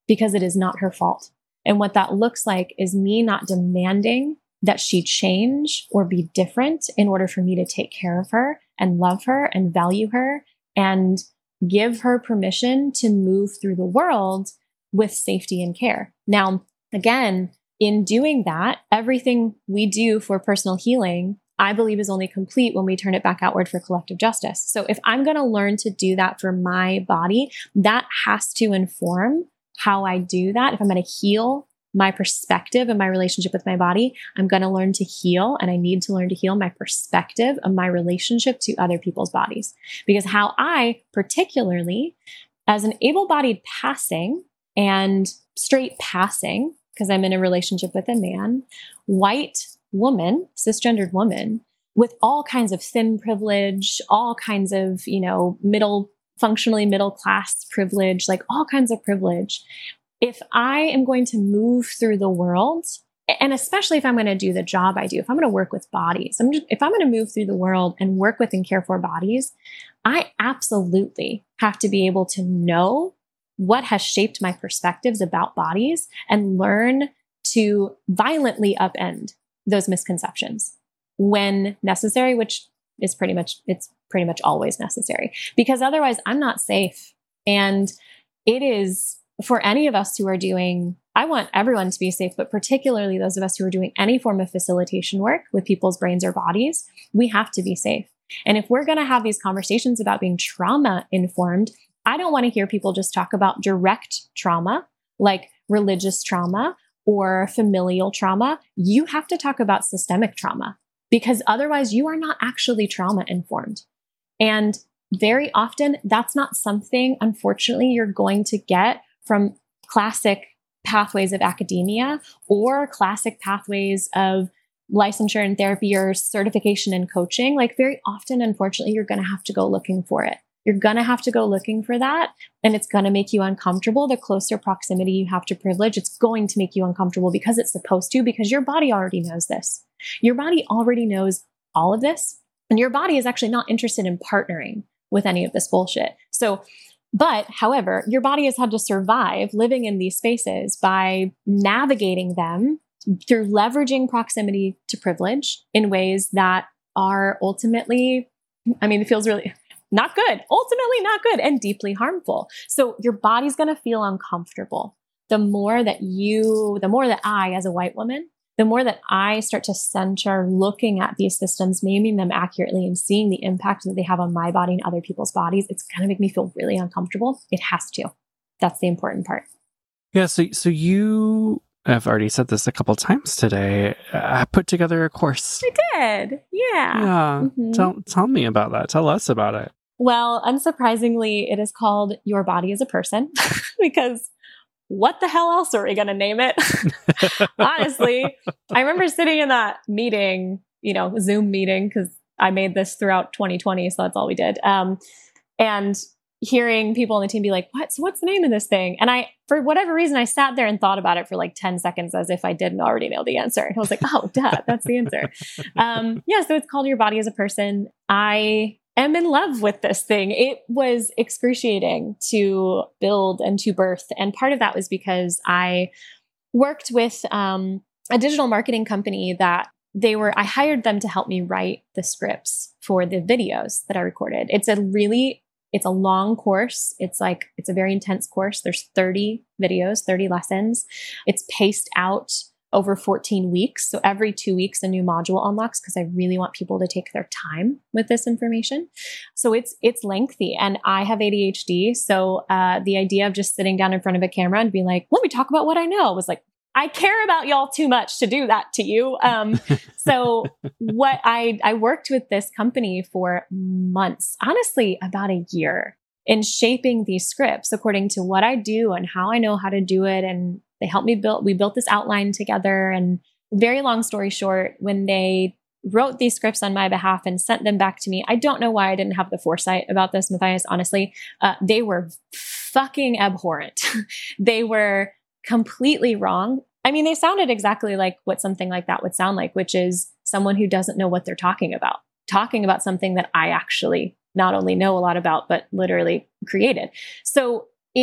because it is not her fault. And what that looks like is me not demanding that she change or be different in order for me to take care of her and love her and value her and give her permission to move through the world with safety and care. Now, again, in doing that, everything we do for personal healing, I believe, is only complete when we turn it back outward for collective justice. So if I'm going to learn to do that for my body, that has to inform how I do that. If I'm going to heal my perspective and my relationship with my body, I'm going to learn to heal, and I need to learn to heal my perspective of my relationship to other people's bodies. Because how I, particularly as an able-bodied passing and straight passing, because I'm in a relationship with a man, white woman, cisgendered woman, with all kinds of thin privilege, all kinds of, you know, middle, functionally middle class privilege, like all kinds of privilege. If I am going to move through the world, and especially if I'm going to do the job I do, if I'm going to work with bodies, I'm just, if I'm going to move through the world and work with and care for bodies, I absolutely have to be able to know what has shaped my perspectives about bodies and learn to violently upend those misconceptions when necessary, which is pretty much, it's pretty much always necessary, because otherwise I'm not safe. And it is for any of us who are doing, I want everyone to be safe, but particularly those of us who are doing any form of facilitation work with people's brains or bodies, we have to be safe. And if we're going to have these conversations about being trauma informed, I don't want to hear people just talk about direct trauma, like religious trauma or familial trauma. You have to talk about systemic trauma, because otherwise you are not actually trauma informed. And very often that's not something, unfortunately, you're going to get from classic pathways of academia or classic pathways of licensure and therapy or certification and coaching. Like very often, unfortunately, you're going to have to go looking for it. You're going to have to go looking for that. And it's going to make you uncomfortable. The closer proximity you have to privilege, it's going to make you uncomfortable because it's supposed to, because your body already knows this. Your body already knows all of this. And your body is actually not interested in partnering with any of this bullshit. So, but however, your body has had to survive living in these spaces by navigating them through leveraging proximity to privilege in ways that are ultimately, I mean, it feels really not good, ultimately not good, and deeply harmful. So your body's going to feel uncomfortable. The more that you, the more that I, as a white woman, the more that I start to center looking at these systems, naming them accurately and seeing the impact that they have on my body and other people's bodies, it's going to make me feel really uncomfortable. It has to. That's the important part. Yeah. So, so you have already said this a couple times today. I put together a course. I did. Yeah. Yeah. Mm-hmm. Tell, tell me about that. Tell us about it. Well, unsurprisingly, it is called Your Body as a Person because what the hell else are we going to name it? Honestly, I remember sitting in that meeting, you know, Zoom meeting, because I made this throughout twenty twenty. So that's all we did. Um, and hearing people on the team be like, what? So what's the name of this thing? And I, for whatever reason, I sat there and thought about it for like ten seconds as if I didn't already know the answer. And I was like, oh, duh, that's the answer. Um, yeah. So it's called Your Body as a Person. I am in love with this thing. It was excruciating to build and to birth. And part of that was because I worked with um, a digital marketing company that they were, I hired them to help me write the scripts for the videos that I recorded. It's a really, it's a long course. It's like, it's a very intense course. There's thirty videos, thirty lessons. It's paced out over fourteen weeks. So every two weeks, a new module unlocks because I really want people to take their time with this information. So it's, it's lengthy, and I have A D H D. So uh, the idea of just sitting down in front of a camera and being like, let me talk about what I know was like, I care about y'all too much to do that to you. Um, so what I, I worked with this company for months, honestly, about a year, in shaping these scripts according to what I do and how I know how to do it. And they helped me build, we built this outline together. And very long story short, when they wrote these scripts on my behalf and sent them back to me, I don't know why I didn't have the foresight about this, Matthias, honestly. Uh, they were fucking abhorrent. They were completely wrong. I mean, they sounded exactly like what something like that would sound like, which is someone who doesn't know what they're talking about, talking about something that I actually not only know a lot about, but literally created. So it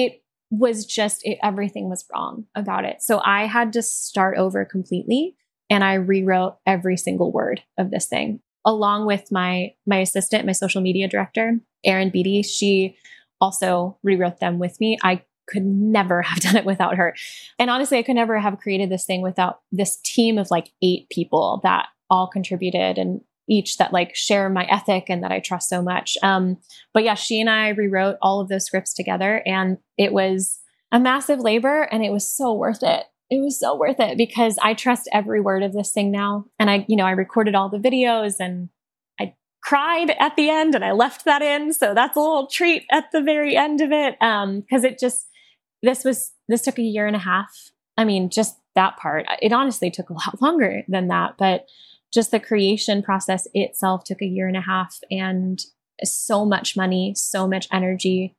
was just, it, everything was wrong about it. So I had to start over completely. And I rewrote every single word of this thing, along with my, my assistant, my social media director, Erin Beatty. She also rewrote them with me. I could never have done it without her. And honestly, I could never have created this thing without this team of like eight people that all contributed and each that like share my ethic and that I trust so much. Um, but yeah, she and I rewrote all of those scripts together, and it was a massive labor, and it was so worth it. It was so worth it because I trust every word of this thing now. And I, you know, I recorded all the videos and I cried at the end, and I left that in. So that's a little treat at the very end of it. Um, cause it just, this was, this took a year and a half. I mean, just that part, it honestly took a lot longer than that, but just the creation process itself took a year and a half, and so much money, so much energy,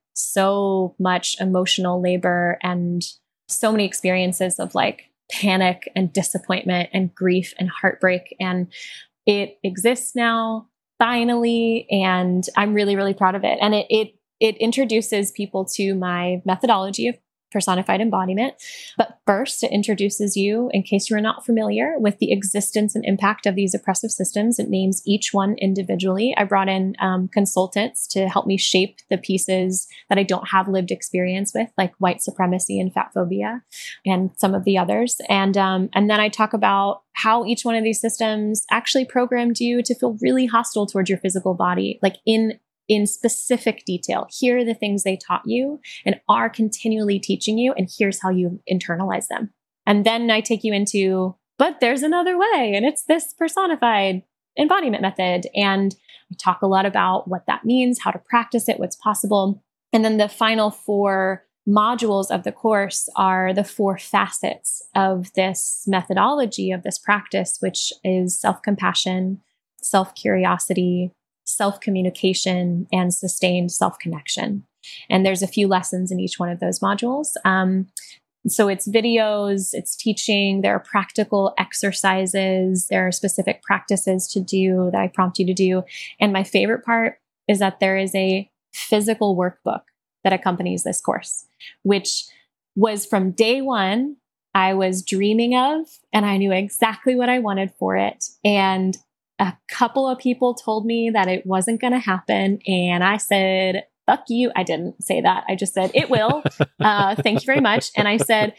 so much emotional labor, and so many experiences of like panic and disappointment and grief and heartbreak. And it exists now finally. And I'm really, really proud of it. And it, it, it introduces people to my methodology of personified embodiment. But first, it introduces you, in case you are not familiar with the existence and impact of these oppressive systems. It names each one individually. I brought in um, consultants to help me shape the pieces that I don't have lived experience with, like white supremacy and fat phobia, and some of the others. And um, and then I talk about how each one of these systems actually programmed you to feel really hostile towards your physical body, like in in specific detail. Here are the things they taught you and are continually teaching you, and here's how you internalize them. And then I take you into, but there's another way, and it's this personified embodiment method. And we talk a lot about what that means, how to practice it, what's possible. And then the final four modules of the course are the four facets of this methodology, of this practice, which is self-compassion, self-curiosity, self-communication, and sustained self-connection. And there's a few lessons in each one of those modules. Um, so it's videos, it's teaching, there are practical exercises, there are specific practices to do that I prompt you to do. And my favorite part is that there is a physical workbook that accompanies this course, which was from day one, I was dreaming of, and I knew exactly what I wanted for it. And a couple of people told me that it wasn't going to happen. And I said, fuck you. I didn't say that. I just said, it will. Uh, thank you very much. And I said,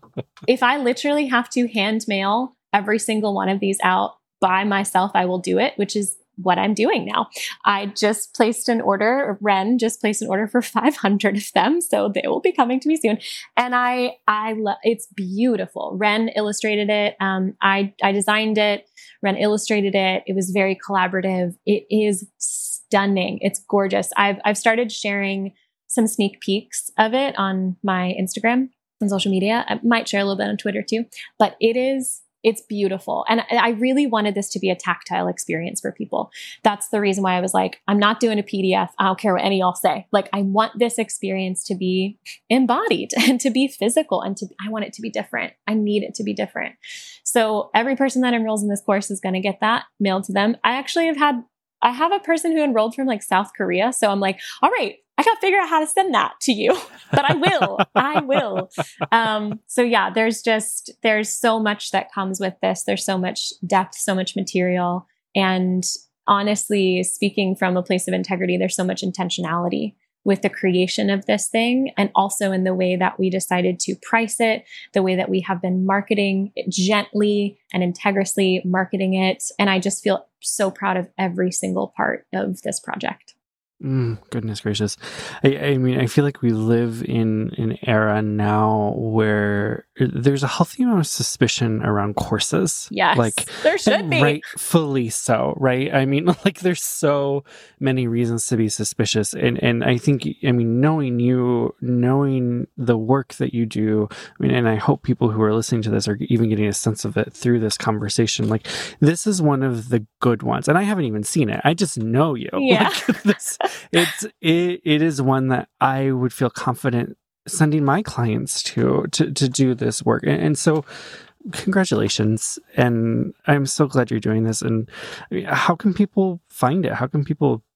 if I literally have to hand mail every single one of these out by myself, I will do it, which is what I'm doing now. I just placed an order, Ren just placed an order for five hundred of them. So they will be coming to me soon. And I, I love, it's beautiful. Ren illustrated it. Um, I, I designed it. Ren illustrated it. It was very collaborative. It is stunning. It's gorgeous. I've, I've started sharing some sneak peeks of it on my Instagram and social media. I might share a little bit on Twitter too, but it is It's beautiful. And I really wanted this to be a tactile experience for people. That's the reason why I was like, I'm not doing a P D F. I don't care what any of y'all say. Like, I want this experience to be embodied and to be physical, and to, I want it to be different. I need it to be different. So every person that enrolls in this course is going to get that mailed to them. I actually have had, I have a person who enrolled from like South Korea. So I'm like, all right, I got to figure out how to send that to you, but I will, I will. Um, so yeah, there's just, there's so much that comes with this. There's so much depth, so much material. And honestly, speaking from a place of integrity, there's so much intentionality with the creation of this thing, and also in the way that we decided to price it, the way that we have been marketing it gently and integriously marketing it. And I just feel so proud of every single part of this project. Mm, goodness gracious. I, I mean, I feel like we live in an era now where there's a healthy amount of suspicion around courses. Yes, like, there should be. Rightfully so, right? I mean, like, there's so many reasons to be suspicious. And, and I think, I mean, knowing you, knowing the work that you do, I mean, and I hope people who are listening to this are even getting a sense of it through this conversation. Like, this is one of the good ones. And I haven't even seen it. I just know you. Yeah. Like, this, it's it, it is one that I would feel confident sending my clients to to to do this work. And, and so congratulations, and I'm so glad you're doing this. And how can people find it? How can people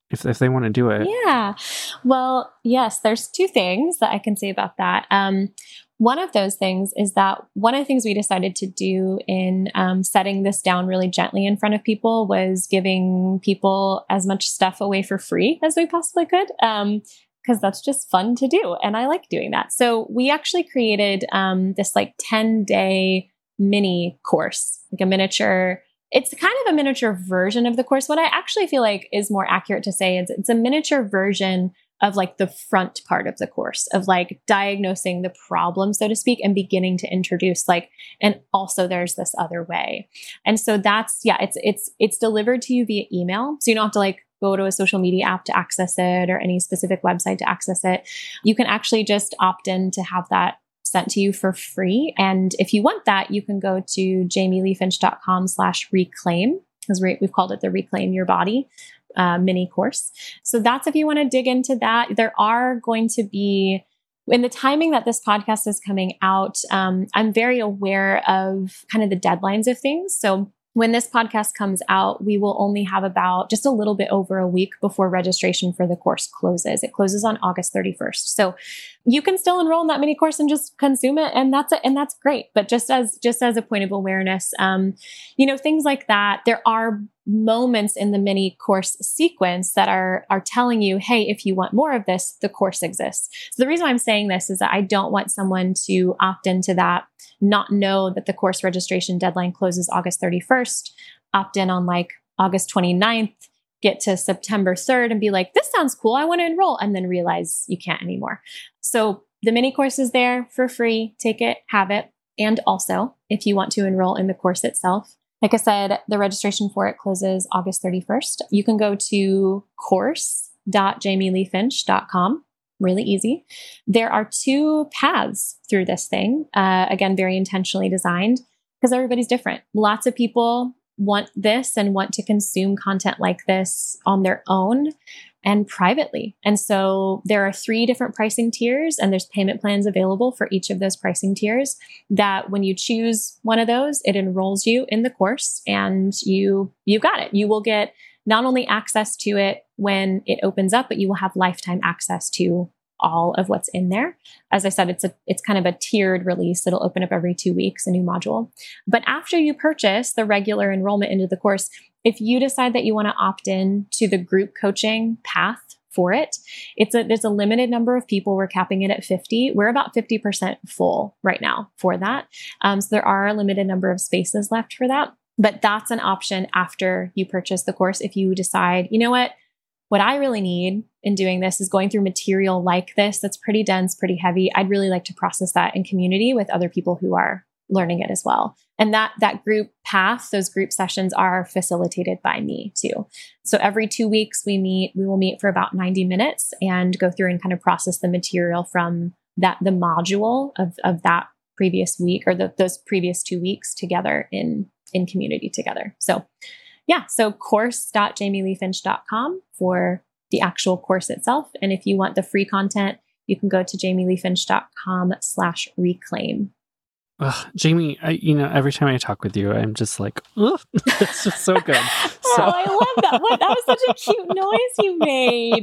if, if they want to do it. Yeah. Well, yes, there's two things that I can say about that. Um, one of those things is that one of the things we decided to do in um, setting this down really gently in front of people was giving people as much stuff away for free as we possibly could. Um, because that's just fun to do. And I like doing that. So we actually created um, this like ten day mini course, like a miniature. It's kind of a miniature version of the course. What I actually feel like is more accurate to say is it's a miniature version of like the front part of the course of like diagnosing the problem, so to speak, and beginning to introduce like, and also there's this other way. And so that's, yeah, it's, it's, it's delivered to you via email. So you don't have to like go to a social media app to access it or any specific website to access it. You can actually just opt in to have that sent to you for free. And if you want that, you can go to jamieleefinch.com slash reclaim, because we've called it the Reclaim Your Body uh, mini course. So that's if you want to dig into that. There are going to be, in the timing that this podcast is coming out, um, I'm very aware of kind of the deadlines of things. So when this podcast comes out, we will only have about just a little bit over a week before registration for the course closes. It closes on August thirty-first. So you can still enroll in that mini course and just consume it. And that's it. And that's great. But just as, just as a point of awareness, um, you know, things like that, there are moments in the mini course sequence that are, are telling you, hey, if you want more of this, the course exists. So the reason why I'm saying this is that I don't want someone to opt into that, not know that the course registration deadline closes August thirty-first, opt in on like August twenty-ninth, get to September third and be like, this sounds cool, I want to enroll, and then realize you can't anymore. So the mini course is there for free. Take it, have it. And also, if you want to enroll in the course itself, like I said, the registration for it closes August thirty-first. You can go to course dot jamieleefinch dot com. Really easy. There are two paths through this thing. Uh, again, very intentionally designed because everybody's different. Lots of people want this and want to consume content like this on their own and privately. And so there are three different pricing tiers and there's payment plans available for each of those pricing tiers that when you choose one of those, it enrolls you in the course and you, you got it. You will get not only access to it when it opens up, but you will have lifetime access to all of what's in there. As I said, it's a, it's kind of a tiered release. It'll open up every two weeks, a new module. But after you purchase the regular enrollment into the course, if you decide that you want to opt in to the group coaching path for it, it's a, there's a limited number of people. We're capping it at fifty. We're about fifty percent full right now for that. Um, so there are a limited number of spaces left for that. But that's an option after you purchase the course. If you decide, you know what, what I really need in doing this is going through material like this that's pretty dense, pretty heavy. I'd really like to process that in community with other people who are learning it as well. And that that group path, those group sessions are facilitated by me too. So every two weeks we meet, we will meet for about ninety minutes and go through and kind of process the material from that, the module of, of that previous week or the, those previous two weeks together in in community together. So yeah, so course dot jamieleefinch dot com for the actual course itself. And if you want the free content, you can go to jamieleefinch dot com slash reclaim. Ugh, Jamie, I, you know, every time I talk with you, I'm just like, ugh, it's just so good. Oh, So. I love that. What, that was such a cute noise you made.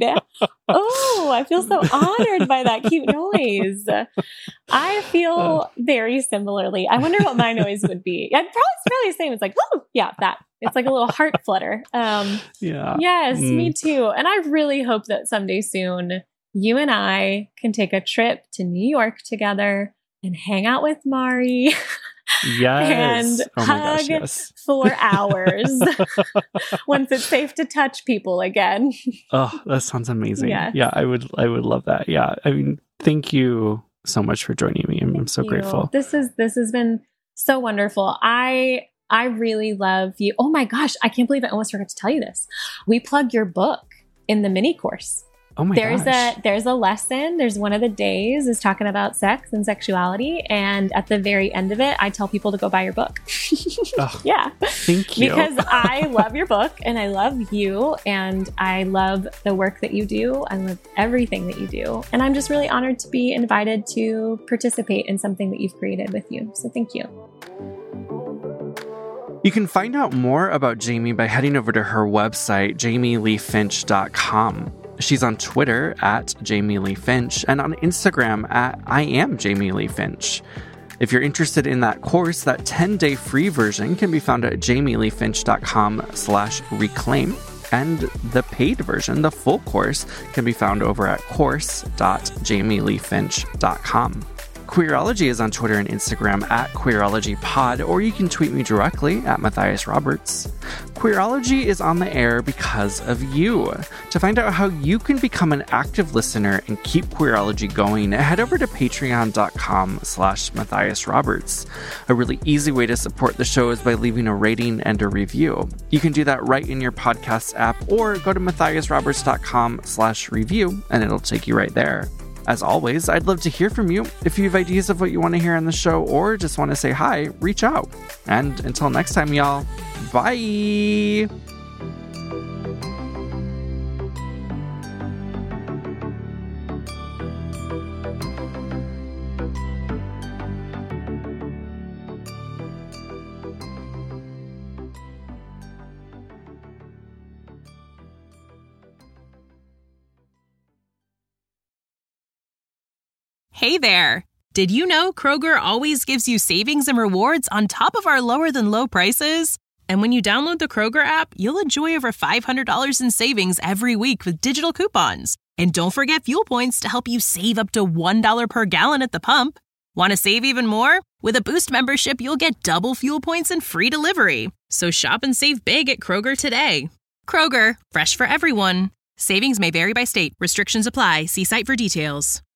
Oh, I feel so honored by that cute noise. I feel very similarly. I wonder what my noise would be. I'd probably, it's probably the same. It's like, oh, yeah, that. It's like a little heart flutter. Um, yeah. Yes, Mm. me too. And I really hope that someday soon, you and I can take a trip to New York together and hang out with Mari Yes. and oh my hug gosh, yes. for hours once it's safe to touch people again. Oh, that sounds amazing. Yes. Yeah, I would I would love that. Yeah. I mean, thank you so much for joining me. I'm, I'm so you. grateful. This is this has been so wonderful. I I really love you. Oh my gosh, I can't believe I almost forgot to tell you this. We plug your book in the mini course. Oh my there's gosh. a there's a lesson. There's one of the days is talking about sex and sexuality, and at the very end of it, I tell people to go buy your book. Oh, yeah, thank you. because I love your book and I love you and I love the work that you do. I love everything that you do, and I'm just really honored to be invited to participate in something that you've created with you. So thank you. You can find out more about Jamie by heading over to her website, jamie lee finch dot com. She's on Twitter at Jamie Lee Finch and on Instagram at I am Jamie Lee Finch. If you're interested in that course, that ten-day free version can be found at jamie lee finch dot com slash reclaim. And the paid version, the full course, can be found over at course dot jamie lee finch dot com. Queerology is on Twitter and Instagram at QueerologyPod, or you can tweet me directly at Matthias Roberts. Queerology is on the air because of you. To find out how you can become an active listener and keep Queerology going, head over to patreon dot com slash Matthias Roberts. A really easy way to support the show is by leaving a rating and a review. You can do that right in your podcast app, or go to matthias roberts dot com slash review, and it'll take you right there. As always, I'd love to hear from you. If you have ideas of what you want to hear on the show or just want to say hi, reach out. And until next time, y'all, bye! Hey there! Did you know Kroger always gives you savings and rewards on top of our lower-than-low prices? And when you download the Kroger app, you'll enjoy over five hundred dollars in savings every week with digital coupons. And don't forget fuel points to help you save up to one dollar per gallon at the pump. Want to save even more? With a Boost membership, you'll get double fuel points and free delivery. So shop and save big at Kroger today. Kroger, fresh for everyone. Savings may vary by state. Restrictions apply. See site for details.